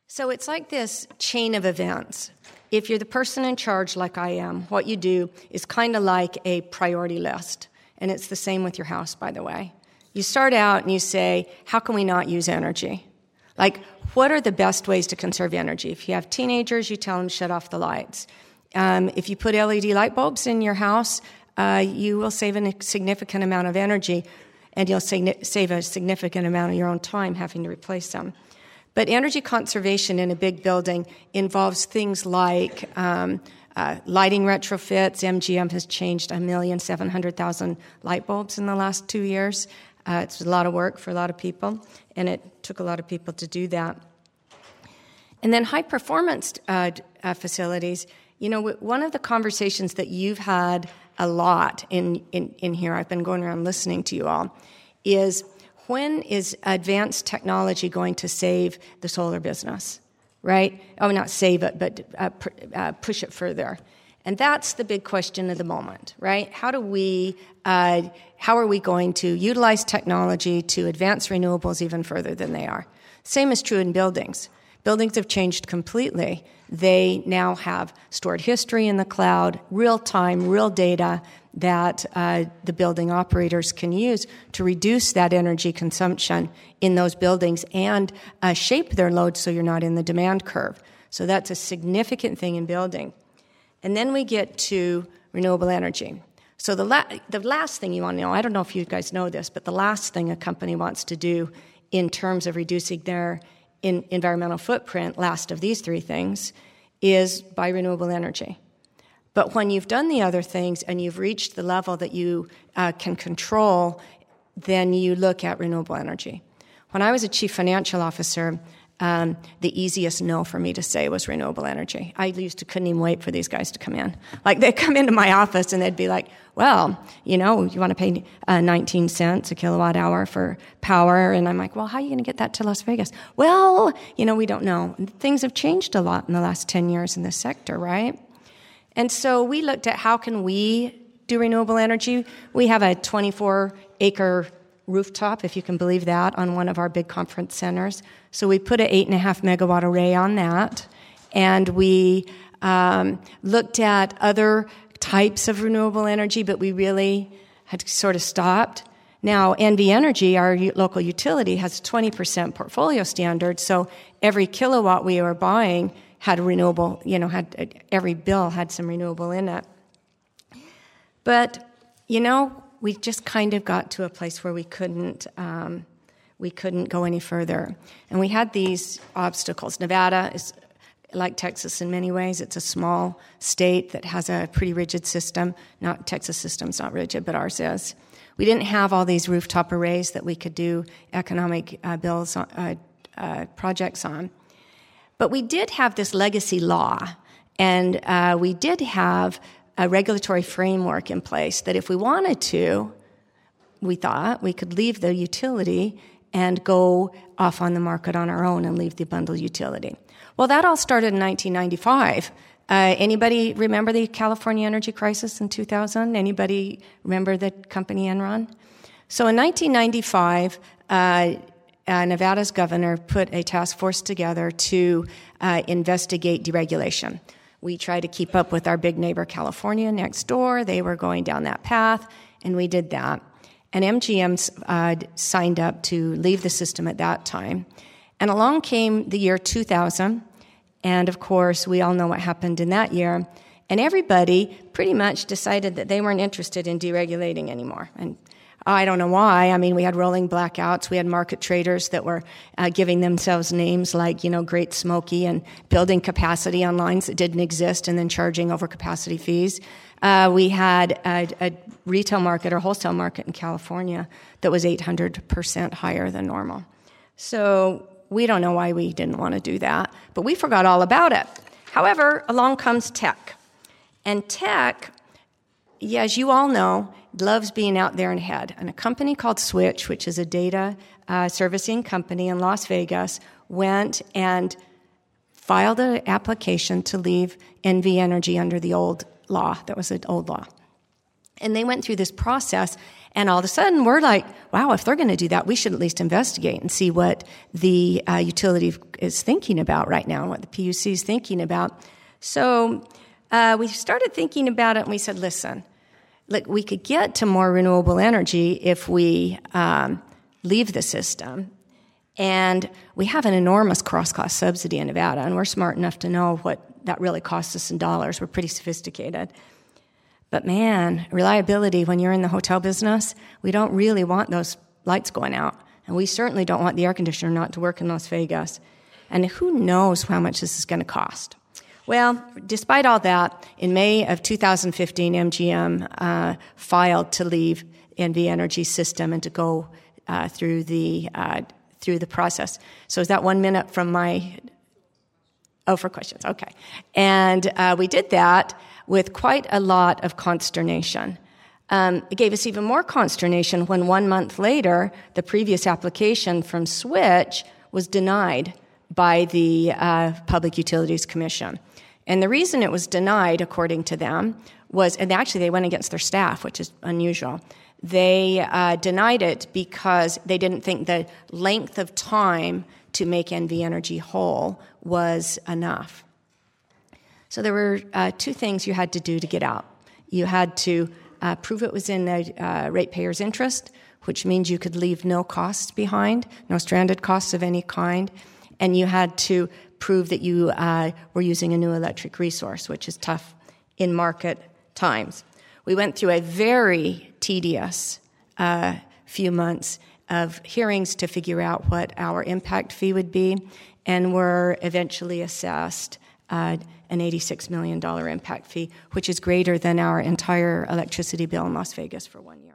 So it's like this chain of events. If you're the person in charge like I am, what you do is kind of like a priority list. And it's the same with your house, by the way. You start out and you say, how can we not use energy? Like, what are the best ways to conserve energy? If you have teenagers, you tell them shut off the lights. If you put LED light bulbs in your house, you will save a significant amount of energy, and you'll save a significant amount of your own time having to replace them. But energy conservation in a big building involves things like lighting retrofits. MGM has changed 1,700,000 light bulbs in the last 2 years. It's a lot of work for a lot of people, and it took a lot of people to do that. And then high-performance facilities, you know, one of the conversations that you've had a lot in here, I've been going around listening to you all, is when is advanced technology going to save the solar business, right? Oh, not save it, but push it further. And that's the big question of the moment, right? How are we going to utilize technology to advance renewables even further than they are? Same is true in buildings. Buildings have changed completely. They now have stored history in the cloud, real-time, real data that the building operators can use to reduce that energy consumption in those buildings and shape their load so you're not in the demand curve. So that's a significant thing in building. And then we get to renewable energy. So the last thing you want to know, I don't know if you guys know this, but the last thing a company wants to do in terms of reducing their environmental footprint, last of these three things, is buy renewable energy. But when you've done the other things and you've reached the level that you can control, then you look at renewable energy. When I was a chief financial officer, the easiest no for me to say was renewable energy. I couldn't even wait for these guys to come in. Like, they'd come into my office and they'd be like, well, you know, you want to pay 19 cents a kilowatt hour for power. And I'm like, well, how are you going to get that to Las Vegas? Well, you know, we don't know. Things have changed a lot in the last 10 years in this sector, right? And so we looked at how can we do renewable energy. We have a 24-acre rooftop, if you can believe that, on one of our big conference centers. So we put an 8.5 megawatt array on that, and we looked at other types of renewable energy, but we really had sort of stopped. Now, NV Energy, our local utility, has a 20% portfolio standard, so every kilowatt we were buying had a renewable, you know, every bill had some renewable in it. But, you know, we just kind of got to a place where we couldn't go any further. And we had these obstacles. Nevada is like Texas in many ways. It's a small state that has a pretty rigid system. Texas system's not rigid, but ours is. We didn't have all these rooftop arrays that we could do economic projects on. But we did have this legacy law, and we did have a regulatory framework in place that if we wanted to, we thought we could leave the utility and go off on the market on our own and leave the bundled utility. Well, that all started in 1995. Anybody remember the California energy crisis in 2000? Anybody remember the company Enron? So in 1995, Nevada's governor put a task force together to investigate deregulation. We tried to keep up with our big neighbor California next door. They were going down that path, and we did that. And MGM signed up to leave the system at that time. And along came the year 2000, and of course, we all know what happened in that year. And everybody pretty much decided that they weren't interested in deregulating anymore. And I don't know why. I mean, we had rolling blackouts. We had market traders that were giving themselves names like, you know, Great Smoky and building capacity on lines that didn't exist and then charging overcapacity fees. We had a retail market or wholesale market in California that was 800% higher than normal. So we don't know why we didn't want to do that, but we forgot all about it. However, along comes tech. And tech, yeah, as you all know, loves being out there and ahead. And a company called Switch, which is a data servicing company in Las Vegas, went and filed an application to leave NV Energy under the old law. That was an old law. And they went through this process, and all of a sudden we're like, wow, if they're going to do that, we should at least investigate and see what the utility is thinking about right now and what the PUC is thinking about. So we started thinking about it, and we said, listen, look, we could get to more renewable energy if we leave the system. And we have an enormous cross-cost subsidy in Nevada, and we're smart enough to know what that really costs us in dollars. We're pretty sophisticated. But man, reliability, when you're in the hotel business, we don't really want those lights going out. And we certainly don't want the air conditioner not to work in Las Vegas. And who knows how much this is going to cost. Well, despite all that, in May of 2015, MGM filed to leave NV Energy's system and to go through the process. So is that 1 minute from my... Oh, for questions. Okay. And we did that with quite a lot of consternation. It gave us even more consternation when 1 month later, the previous application from Switch was denied by the Public Utilities Commission. And the reason it was denied, according to them, was, and actually they went against their staff, which is unusual. They denied it because they didn't think the length of time to make NV Energy whole was enough. So there were two things you had to do to get out. You had to prove it was in the ratepayers' interest, which means you could leave no costs behind, no stranded costs of any kind, and you had to prove that you were using a new electric resource, which is tough in market times. We went through a very tedious few months of hearings to figure out what our impact fee would be, and were eventually assessed an $86 million impact fee, which is greater than our entire electricity bill in Las Vegas for 1 year.